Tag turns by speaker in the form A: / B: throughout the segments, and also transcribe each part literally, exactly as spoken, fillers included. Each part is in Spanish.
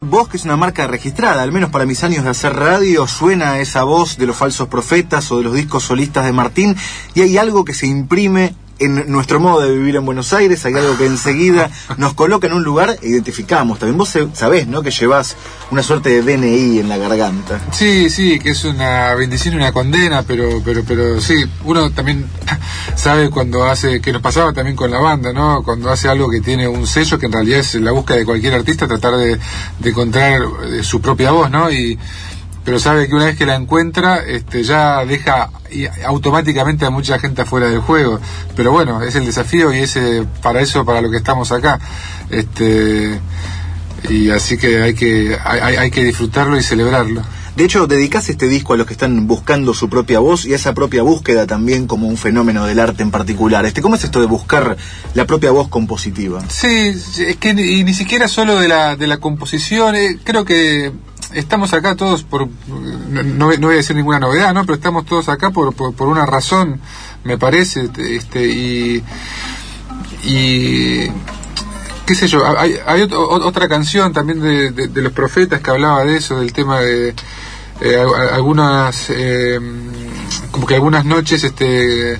A: Voz, que es una marca registrada, al menos para mis años de hacer radio, suena esa voz de Los Falsos Profetas o de los discos solistas de Martín, y hay algo que se imprime en nuestro modo de vivir en Buenos Aires, hay algo que enseguida nos coloca en un lugar e identificamos. También vos sabés, ¿no?, que llevás una suerte de D N I en la garganta.
B: Sí, sí, que es una bendición y una condena, pero pero pero sí, uno también sabe cuando hace, que nos pasaba también con la banda, ¿no?, cuando hace algo que tiene un sello, que en realidad es la búsqueda de cualquier artista, tratar de, de encontrar su propia voz, ¿no? Y pero sabe que una vez que la encuentra, este, ya deja automáticamente a mucha gente afuera del juego. Pero bueno, es el desafío y es eh, para eso, para lo que estamos acá. Este, y así que hay que hay, hay que disfrutarlo y celebrarlo.
A: De hecho, dedicás este disco a los que están buscando su propia voz y a esa propia búsqueda también como un fenómeno del arte en particular. Este, ¿cómo es esto de buscar la propia voz compositiva?
B: Sí, es que ni, ni siquiera solo de la de la composición. Eh, creo que estamos acá todos por, no, no voy a decir ninguna novedad, ¿no?, pero estamos todos acá por, por, por una razón, me parece, este, y, y qué sé yo, hay, hay otro, otra canción también de, de, de Los Profetas que hablaba de eso, del tema de eh, algunas, eh, como que algunas noches, este,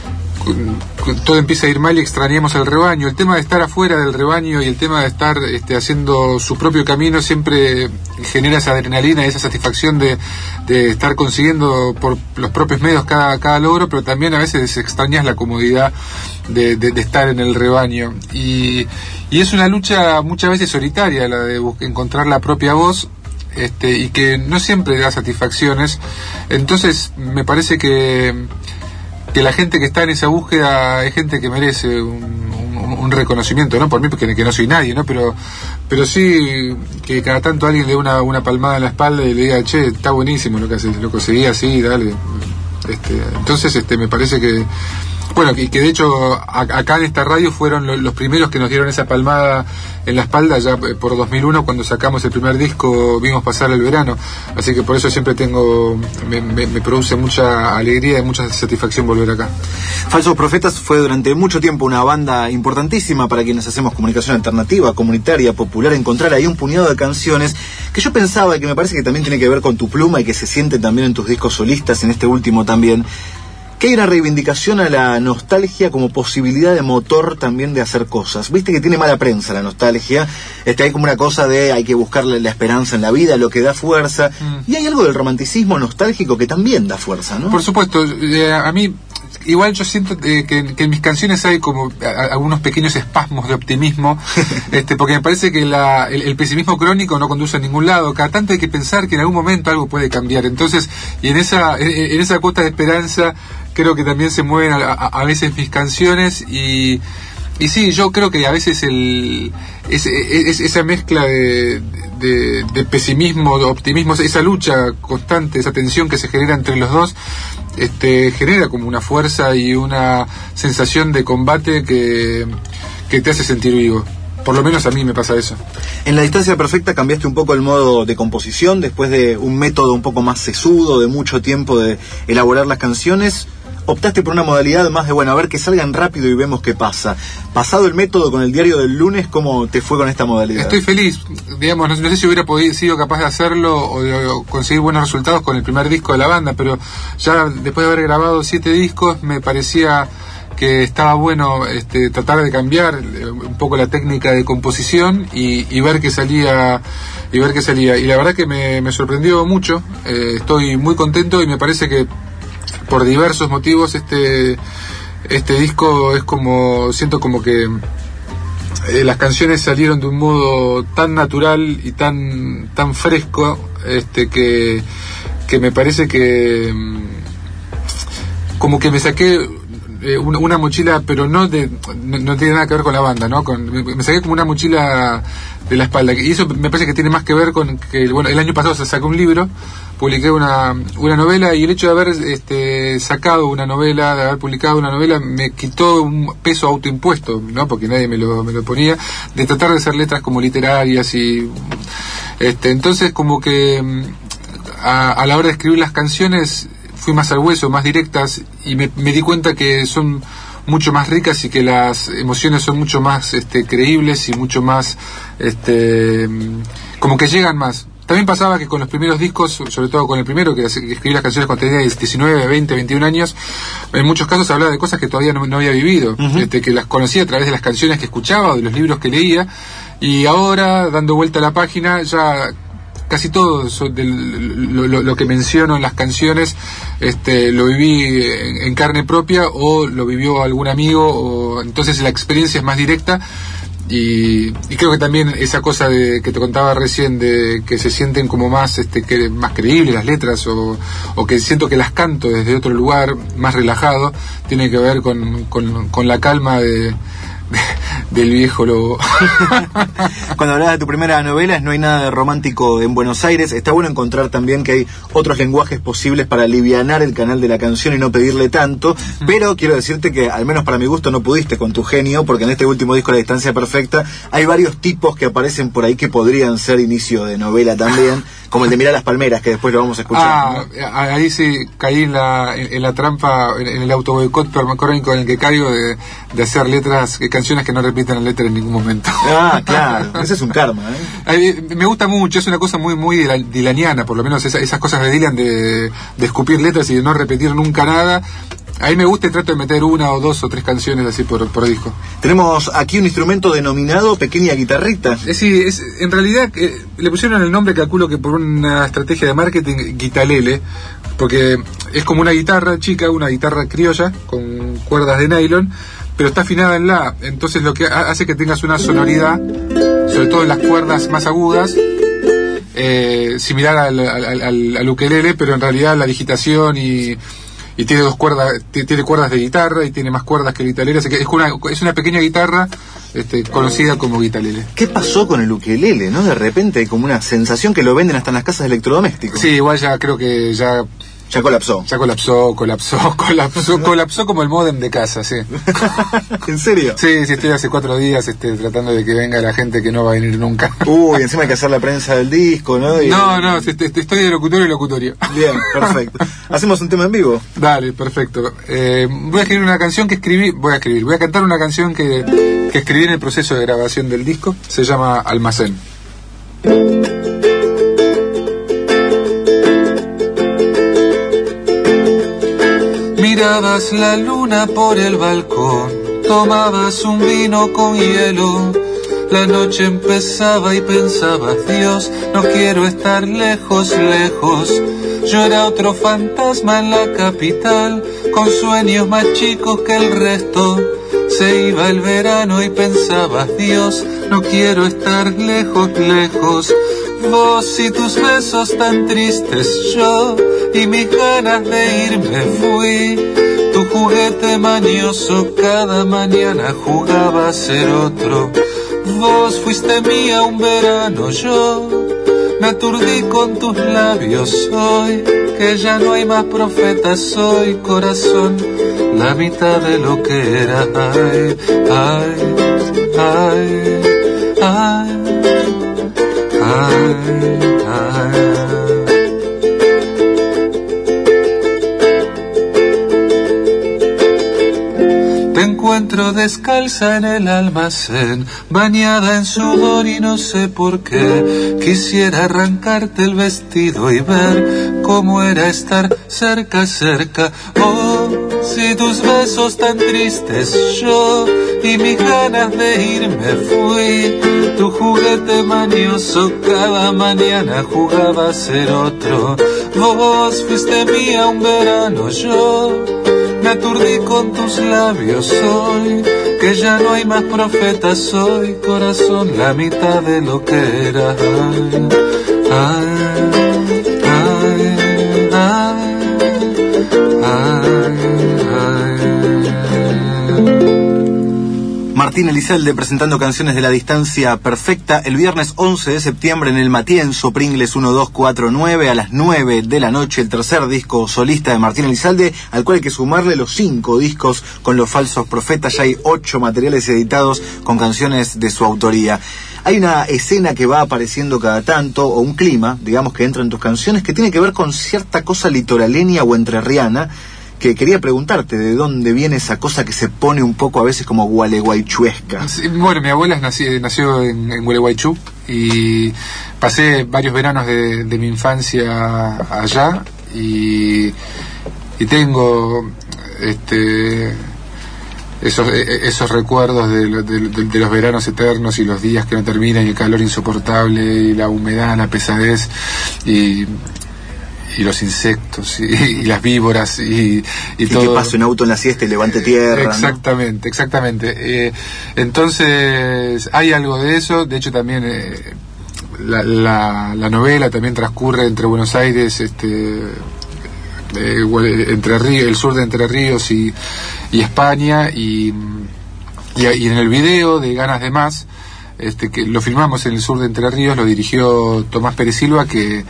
B: todo empieza a ir mal y extrañamos el rebaño. El tema de estar afuera del rebaño y el tema de estar este, haciendo su propio camino siempre genera esa adrenalina y esa satisfacción de, de estar consiguiendo por los propios medios cada, cada logro, pero también a veces extrañas la comodidad de, de, de estar en el rebaño. Y, y es una lucha muchas veces solitaria, la de encontrar la propia voz, este, y que no siempre da satisfacciones. Entonces me parece que que la gente que está en esa búsqueda es gente que merece un, un, un reconocimiento, no por mí, porque que no soy nadie, ¿no? Pero pero sí que cada tanto alguien le dé una, una palmada en la espalda y le diga, che, está buenísimo lo que haces, lo conseguí así, dale. Este, entonces este me parece que, bueno, y que, que de hecho a, acá en esta radio fueron lo, los primeros que nos dieron esa palmada en la espalda ya por dos mil uno, cuando sacamos el primer disco, Vimos Pasar el Verano. Así que por eso siempre tengo, me, me, me produce mucha alegría y mucha satisfacción volver acá.
A: Falsos Profetas fue durante mucho tiempo una banda importantísima para quienes hacemos comunicación alternativa, comunitaria, popular. Encontrar ahí un puñado de canciones que yo pensaba y que me parece que también tiene que ver con tu pluma y que se siente también en tus discos solistas, en este último también, que hay una reivindicación a la nostalgia como posibilidad de motor también de hacer cosas. Viste que tiene mala prensa la nostalgia, este, hay como una cosa de hay que buscarle la esperanza en la vida, lo que da fuerza, mm. y hay algo del romanticismo nostálgico que también da fuerza, ¿no?
B: Por supuesto, eh, a mí igual yo siento eh, que, que en mis canciones hay como a, algunos pequeños espasmos de optimismo, este, porque me parece que la, el, el pesimismo crónico no conduce a ningún lado. Cada tanto hay que pensar que en algún momento algo puede cambiar. Entonces, y en esa, en, en esa cuota de esperanza creo que también se mueven a, a, a veces mis canciones y, y sí, yo creo que a veces el es, es, esa mezcla de, de, de pesimismo, de optimismo, esa lucha constante, esa tensión que se genera entre los dos, este, genera como una fuerza y una sensación de combate que, que te hace sentir vivo. Por lo menos a mí me pasa eso.
A: En La Distancia Perfecta cambiaste un poco el modo de composición después de un método un poco más sesudo, de mucho tiempo de elaborar las canciones. Optaste por una modalidad más de, bueno, a ver, que salgan rápido y vemos qué pasa. Pasado el método con el diario del lunes, ¿cómo te fue con esta modalidad?
B: Estoy feliz, digamos, no, no sé si hubiera podido, sido capaz de hacerlo o de o conseguir buenos resultados con el primer disco de la banda, pero ya después de haber grabado siete discos me parecía que estaba bueno este, tratar de cambiar un poco la técnica de composición y, y ver qué salía y ver qué salía. Y la verdad que me, me sorprendió mucho, eh, estoy muy contento y me parece que por diversos motivos este este disco es como, siento como que eh, las canciones salieron de un modo tan natural y tan tan fresco, este que que me parece que como que me saqué eh, una, una mochila, pero no de no, no tiene nada que ver con la banda, ¿no? Con, me, me saqué como una mochila de la espalda, y eso me parece que tiene más que ver con que, bueno, el año pasado se sacó un libro, publiqué una, una novela, y el hecho de haber este, sacado una novela, de haber publicado una novela, me quitó un peso autoimpuesto, ¿no? Porque nadie me lo, me lo ponía, de tratar de hacer letras como literarias y este, entonces como que a, a la hora de escribir las canciones fui más al hueso, más directas, y me, me di cuenta que son mucho más ricas y que las emociones son mucho más este, creíbles y mucho más, este, como que llegan más. También pasaba que con los primeros discos, sobre todo con el primero, que escribí las canciones cuando tenía diecinueve, veinte, veintiún años, en muchos casos hablaba de cosas que todavía no, no había vivido, uh-huh. este, que las conocía a través de las canciones que escuchaba o de los libros que leía, y ahora, dando vuelta a la página, ya casi todo de lo, lo, lo que menciono en las canciones este, lo viví en, en carne propia o lo vivió algún amigo, o entonces la experiencia es más directa. Y, y creo que también esa cosa de que te contaba recién, de que se sienten como más este que más creíbles las letras, o, o que siento que las canto desde otro lugar más relajado, tiene que ver con, con, con la calma de, de del viejo lobo.
A: Cuando hablabas de tu primera novela, No hay nada de romántico en Buenos Aires, está bueno encontrar también que hay otros lenguajes posibles para alivianar el canal de la canción y no pedirle tanto, uh-huh. pero quiero decirte que, al menos para mi gusto, no pudiste con tu genio, porque en este último disco, La distancia perfecta, hay varios tipos que aparecen por ahí que podrían ser inicio de novela también, como el de Mirá las palmeras, que después lo vamos a escuchar.
B: Ah, ¿no? Ahí sí caí en la, en, en la trampa, en, en el autoboicot permacrónico en el que caigo de, de hacer letras, canciones que no repiten la letra en ningún momento.
A: Ah, claro, ese es un karma, ¿eh?
B: Me gusta mucho, es una cosa muy muy dilaniana, por lo menos esa, esas cosas de Dylan de, de escupir letras y de no repetir nunca nada. A mí me gusta y trato de meter una o dos o tres canciones así por, por disco.
A: Tenemos aquí un instrumento denominado pequeña guitarrita.
B: Es, sí, es, en realidad eh, le pusieron el nombre, calculo que por una estrategia de marketing, guitalele, porque es como una guitarra chica, una guitarra criolla con cuerdas de nylon, pero está afinada en la, entonces lo que hace que tengas una sonoridad, sobre todo en las cuerdas más agudas, eh, similar al, al, al, al ukelele, pero en realidad la digitación y y tiene dos cuerdas, tiene cuerdas de guitarra y tiene más cuerdas que el guitarlele, así que es una, es una pequeña guitarra este, conocida como guitarlele.
A: ¿Qué pasó con el ukelele, no? De repente hay como una sensación que lo venden hasta en las casas de electrodomésticos.
B: Sí, igual ya creo que ya...
A: Ya colapsó.
B: Ya colapsó, colapsó, colapsó, colapsó como el módem de casa, sí.
A: ¿En serio?
B: Sí, sí, estoy hace cuatro días este, tratando de que venga la gente que no va a venir nunca.
A: Uy, encima hay que hacer la prensa del disco, ¿no? Y...
B: No, no, estoy de locutorio y locutorio.
A: Bien, perfecto. ¿Hacemos un tema en vivo?
B: Dale, perfecto. Eh, voy a escribir una canción que escribí, voy a escribir, voy a cantar una canción que, que escribí en el proceso de grabación del disco, se llama Almacén. Mirabas la luna por el balcón, tomabas un vino con hielo, la noche empezaba y pensabas, Dios, no quiero estar lejos, lejos. Yo era otro fantasma en la capital, con sueños más chicos que el resto. Se iba el verano y pensabas, Dios, no quiero estar lejos, lejos. Vos y tus besos tan tristes, yo y mis ganas de irme fui. Tu juguete mañoso cada mañana jugaba a ser otro. Vos fuiste mía un verano, yo me aturdí con tus labios hoy, que ya no hay más profetas, soy corazón, la mitad de lo que era. Ay, ay, ay, ay, ay, ay. Te encuentro descalza en el almacén, bañada en sudor y no sé por qué. Quisiera arrancarte el vestido y ver cómo era estar cerca, cerca. Oh, si tus besos tan tristes, yo y mis ganas de irme fui. Tu juguete manioso cada mañana jugaba a ser otro. Vos fuiste mía un verano, yo me aturdí con tus labios hoy, que ya no hay más profetas, soy corazón, la mitad de lo que era. Ay, ay, ay, ay, ay.
A: Martín Elizalde presentando canciones de La distancia perfecta el viernes once de septiembre en el Matienzo, Pringles uno dos cuatro nueve a las nueve de la noche, el tercer disco solista de Martín Elizalde, al cual hay que sumarle los cinco discos con Los falsos profetas. Ya hay ocho materiales editados con canciones de su autoría. Hay una escena que va apareciendo cada tanto, o un clima, digamos, que entra en tus canciones, que tiene que ver con cierta cosa litoraleña o entrerriana, que quería preguntarte de dónde viene esa cosa que se pone un poco a veces como gualeguaychuesca.
B: Sí, bueno, mi abuela nació, nació en, en Gualeguaychú y pasé varios veranos de, de mi infancia allá y, y tengo este esos esos recuerdos de, de, de, de los veranos eternos y los días que no terminan y el calor insoportable y la humedad, la pesadez y y los insectos y, y las víboras y, y,
A: y
B: todo.
A: que pase un auto en la siesta y levante tierra.
B: Exactamente, ¿no? Exactamente. Eh, entonces hay algo de eso. De hecho también eh, la, la, la novela también transcurre entre Buenos Aires, este, eh, entre Ríos, el sur de Entre Ríos y, y España y, y, y en el video de Ganas de Más, este, que lo filmamos en el sur de Entre Ríos, lo dirigió Tomás Pérez Silva, que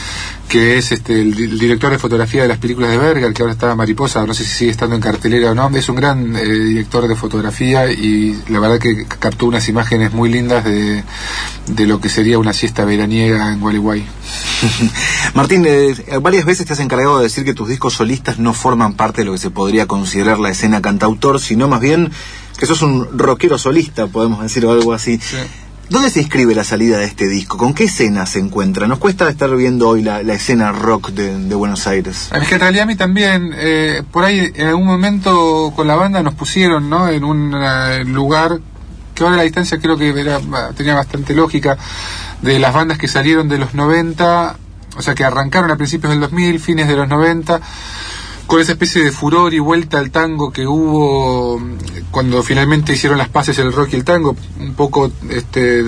B: que es este el, el director de fotografía de las películas de Berger, que ahora está Mariposa, no sé si sigue estando en cartelera o no. Es un gran eh, director de fotografía y la verdad que captó unas imágenes muy lindas de, de lo que sería una siesta veraniega en Gualeguay.
A: Martín, eh, varias veces te has encargado de decir que tus discos solistas no forman parte de lo que se podría considerar la escena cantautor, sino más bien que sos un rockero solista, podemos decir, o algo así.
B: Sí.
A: ¿Dónde se inscribe la salida de este disco? ¿Con qué escena se encuentra? Nos cuesta estar viendo hoy la, la escena rock de, de Buenos Aires.
B: Es que en realidad a mí también, eh, por ahí en algún momento con la banda nos pusieron, ¿no?, en un uh, lugar que ahora a la distancia creo que era, tenía bastante lógica, de las bandas que salieron de los noventa, o sea que arrancaron a principios del dos mil, fines de los noventa, con esa especie de furor y vuelta al tango que hubo cuando finalmente hicieron las paces el rock y el tango, un poco este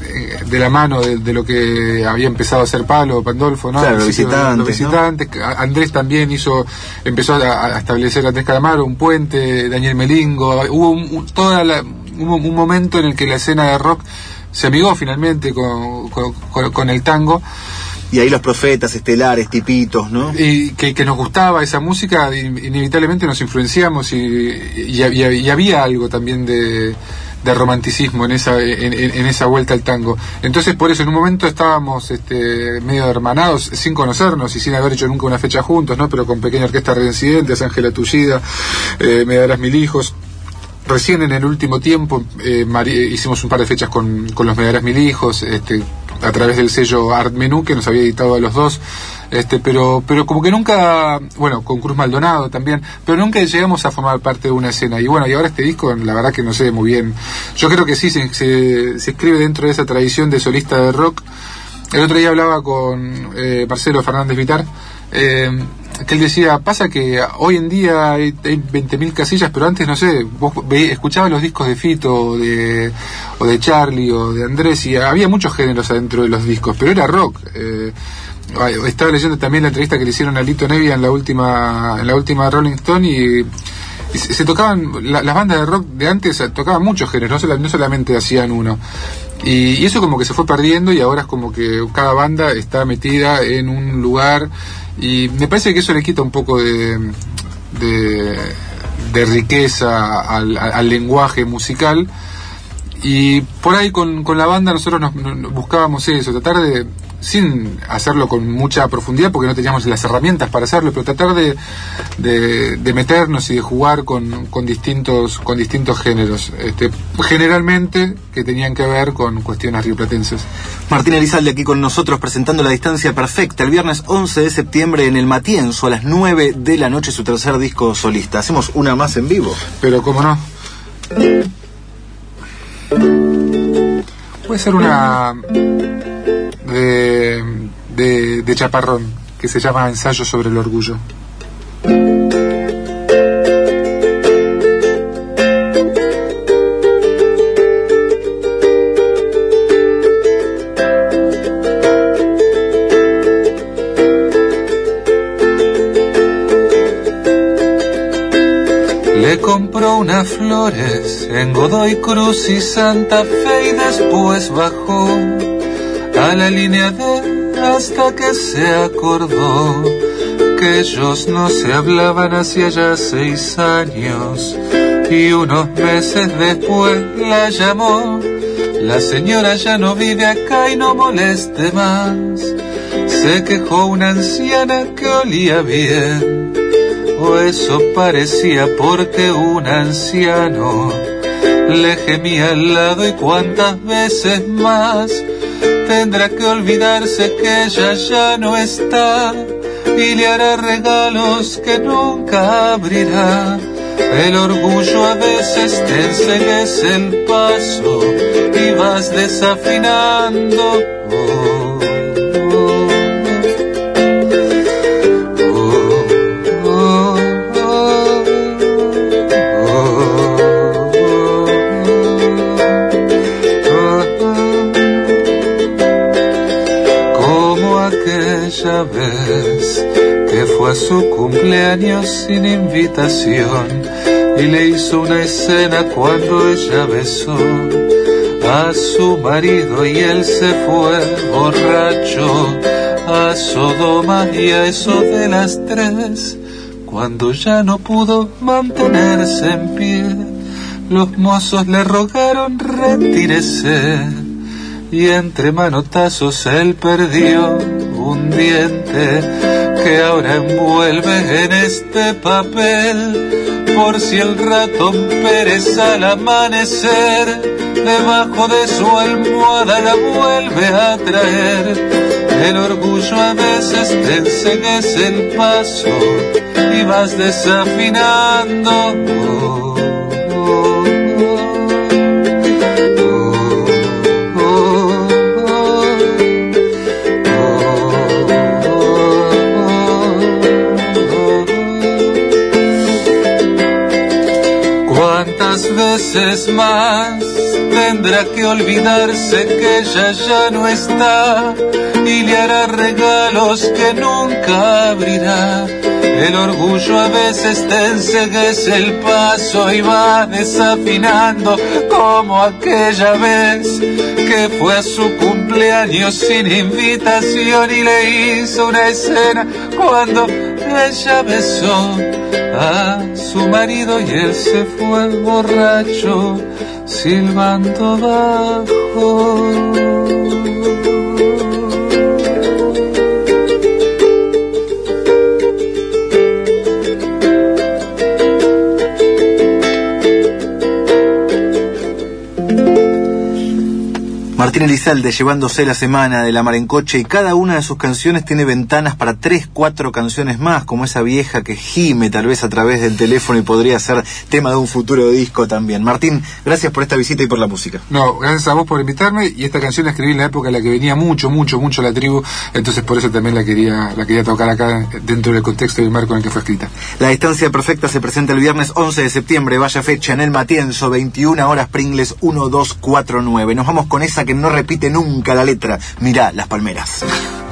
B: de la mano de, de lo que había empezado a hacer Palo, Pandolfo, ¿no?
A: Claro, los visitantes,
B: los visitantes, ¿no? Andrés también hizo, empezó a, a establecer Andrés Calamaro, un puente, Daniel Melingo, hubo un, un, toda la, hubo un momento en el que la escena de rock se amigó finalmente con, con, con, con el tango.
A: Y ahí los Profetas, Estelares, Tipitos, ¿no?
B: Y que, que nos gustaba esa música, inevitablemente nos influenciamos y, y, y, y había algo también de, de romanticismo en esa en, en esa vuelta al tango. Entonces por eso en un momento estábamos este, medio hermanados, sin conocernos y sin haber hecho nunca una fecha juntos, ¿no? Pero con pequeña orquesta Reincidentes, Ángela Tullida, eh, Me darás mil hijos. Recién en el último tiempo eh, hicimos un par de fechas con, con los Me darás mil hijos, este, a través del sello Art Menú, que nos había editado a los dos, este, pero pero como que nunca, bueno, con Cruz Maldonado también, pero nunca llegamos a formar parte de una escena. Y bueno, y ahora este disco, la verdad que no sé muy bien. Yo creo que sí, se, se, se inscribe dentro de esa tradición de solista de rock. El otro día hablaba con eh, Marcelo Fernández Vitar, eh, que él decía, pasa que hoy en día hay, hay veinte mil casillas, pero antes, no sé, vos ve, escuchabas los discos de Fito o de, o de Charlie o de Andrés y había muchos géneros adentro de los discos, pero era rock. Eh, estaba leyendo también la entrevista que le hicieron a Lito Nevia en la última en la última Rolling Stone y, y se, se tocaban, la, las bandas de rock de antes tocaban muchos géneros, no, no solamente hacían uno. Y, y eso como que se fue perdiendo y ahora es como que cada banda está metida en un lugar. Y me parece que eso le quita un poco de, de, de riqueza al, al lenguaje musical. Y por ahí con, con la banda nosotros nos, nos buscábamos eso, tratar de, sin hacerlo con mucha profundidad porque no teníamos las herramientas para hacerlo, pero tratar de, de, de meternos y de jugar con, con distintos con distintos géneros, este, generalmente que tenían que ver con cuestiones rioplatenses.
A: Martín Elizalde aquí con nosotros presentando La Distancia Perfecta el viernes once de septiembre en el Matienzo a las nueve de la noche, su tercer disco solista. Hacemos una más en vivo.
B: Pero cómo no. Puede ser una de, de, de Chaparrón, que se llama Ensayo sobre el Orgullo. Le compró unas flores en Godoy Cruz y Santa Fe y después bajó a la línea D hasta que se acordó que ellos no se hablaban hacía ya seis años y unos meses después la llamó. La señora ya no vive acá y no moleste más. Se quejó una anciana que olía bien
C: o eso parecía, porque un anciano le gemía al lado, y cuántas veces más tendrá que olvidarse que ella ya no está, y le hará regalos que nunca abrirá. El orgullo a veces te enceguece el paso y vas desafinando. Oh, oh, oh, oh, como aquella vez que fue a su cumpleaños sin invitación y le hizo una escena cuando ella besó a su marido y él se fue borracho a Sodoma, y a eso de las tres, cuando ya no pudo mantenerse en pie, los mozos le rogaron retírese, y entre manotazos él perdió un diente que ahora envuelve en este papel, por si el ratón Pérez al amanecer debajo de su almohada la vuelve a traer. El orgullo a veces te enceguece el paso y vas desafinando. Oh, oh, veces más tendrá que olvidarse que ella ya no está, y le hará regalos que nunca abrirá. El orgullo a veces te enceguece el paso y va desafinando, como aquella vez que fue a su cumpleaños sin invitación y le hizo una escena cuando ella besó a su marido y él se fue borracho silbando bajo.
A: Martín Elizalde llevándose la semana de la mar en coche, y cada una de sus canciones tiene ventanas para tres, cuatro canciones más, como esa vieja que gime tal vez a través del teléfono y podría ser tema de un futuro disco también. Martín, gracias por esta visita y por la música.
B: No, gracias a vos por invitarme, y esta canción la escribí en la época en la que venía mucho, mucho, mucho la tribu, entonces por eso también la quería, la quería tocar acá dentro del contexto y el marco en el que fue escrita.
A: La Distancia Perfecta se presenta el viernes once de septiembre, vaya fecha, en el Matienzo, veintiuna horas, Pringles uno dos cuatro nueve. Nos vamos con esa que no repite nunca la letra. Mirá las palmeras.